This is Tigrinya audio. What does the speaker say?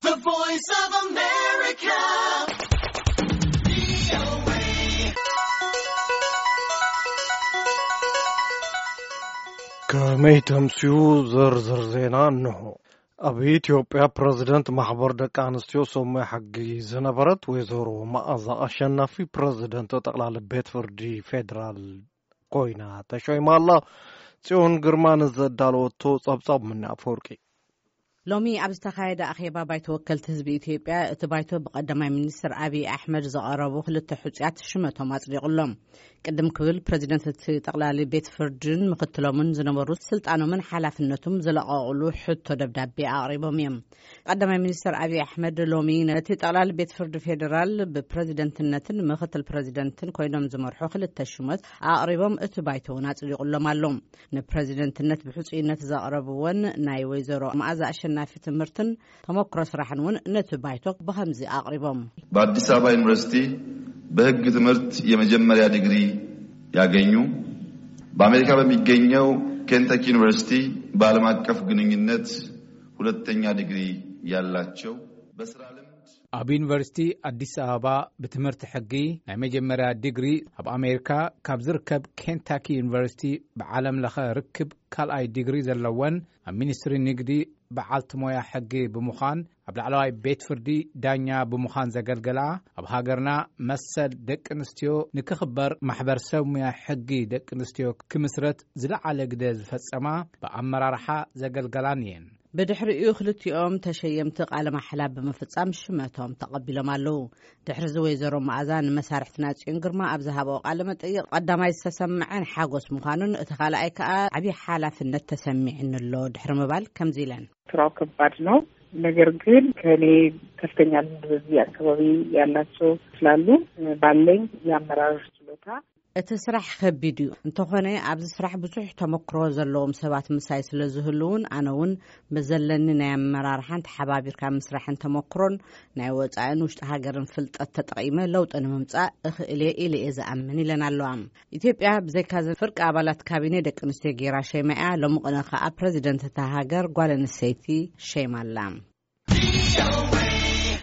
The Voice of America. كميتم سيو زرزر زينا انه ابي اثيوبيا بريزيدنت محبر دقانستيو سومي حقي زنبرت ويزورو مازا اشنافي بريزيدنت تقلال بيت فردي فيدرال كوينا تشوي مالا ጽዮን ግርማን ዘዳለወቶ ጸብጻብ ምን አፈወርቂ ሎሚ አብዝ ተኻይደ አኺባ ባይተ ወከልት ህዝቢ ኢትዮጵያ እቲ ባይቶ በቀዳማይ ሚኒስትር አብይ አሕመድ ዘቀረቡ ክልተ ሕጽያት ሽመቶም አጽዲቁሎም ቅድም ክብል ፕሬዝዳንት ጠቅላሊ ቤት ፍርድን ምክትሎምን ዝነበሩ ስልጣኖምን ሓላፍነቱም ዘለቀቁሉ ሕቶ ደብዳቤ አቅሪቦም እዮም ቀዳማይ ሚኒስትር አብይ አሕመድ ሎሚ ነቲ ጠቅላሊ ቤት ፍርድ ፌደራል በፕሬዝዳንትነትን ምክትል ፕሬዝዳንትን ኮይኖም ዝመርሑ ክልተ ሽመት አቅሪቦም እቲ ባይቶውን አጽዲቁሎም አሎም ንፕሬዝዳንትነት ብሕጽይነት ዘቀረቡውን ናይ ወይዘሮ መዓዛ ናፊ ትምህርትን ተሞክሮ ስራሕን ነትባይቶክ በኸምዚ አቅሪቦም በአዲስ አበባ ዩኒቨርሲቲ በህግ ትምህርት የመጀመሪያ ዲግሪ ያገኙ በአሜሪካ በሚገኘው ኬንታኪ ዩኒቨርሲቲ በዓለም አቀፍ ግንኙነት ሁለተኛ ዲግሪ ያላቸው በስራ ልምድ አብ ዩኒቨርሲቲ አዲስ አበባ በትምህርት ሕጊ ናይ መጀመሪያ ዲግሪ አብ አሜሪካ ካብ ዝርከብ ኬንታኪ ዩኒቨርሲቲ በዓለም ለኸ ርክብ ካልአይ ዲግሪ ዘለወን ኣብ ሚኒስትሪ ንግዲ بعالت مويا حقي بمخان قبل علوي بيت فردي دانيا بمخان زغلغلا اب هاغرنا مسل دق انستيو نكخبر محبر سوميا حقي دق انستيو كمسرت زلعله غده زفصما بامرارحا زغلغلانين بدحريو خلتيوم تشيمت قال محلاب بمفصام شمتهم تقبلوا مالو دحر زويزرو معزان مسارحتنا ጽዮን ግርማ አብዛሃበው ቃለ መጠይቅ ቀዳማይ ተሰምዐን ሓጎስ ምዃኑን እተኻላይ ከ አቢ ሓላፍነት ተሰሚዕንሎ ድሕር መባል ከምዚለን ስራው ከባድ ነው ነገር ግን ከኔ ከፍተኛ በዚህ አካባቢ ያላቸው ስላሉ ባለኝ ያመራር ችሎታ እቲ ስራሕ ከቢድ እዩ እንተኾነ ኣብዚ ስራሕ ብዙሕ ተመክሮ ዘለዎም ሰባት ምሳይ ስለዝህሉውን ኣነውን በዘለኒ ናይ ኣመራርሓን ተሓባቢርካ ምስራሕን ተመክሮን ናይ ወፃኢን ውሽጢ ሃገርን ፍልጠት ተጠቂመ ለውጥ ንምምጻእ እኽእለ ኢለ ዝኣምን ኢለን ኣለዋ ኢትዮጵያ ብዘይካ ፍርቂ ኣባላት ካቢኔ ደቂ ኣንስትዮ ጌራ ሸይማያ ሎሚ ቅነ ከዓ ፕሬዝዳንት እታ ሃገር ጓል ኣንስተይቲ ሸይማላ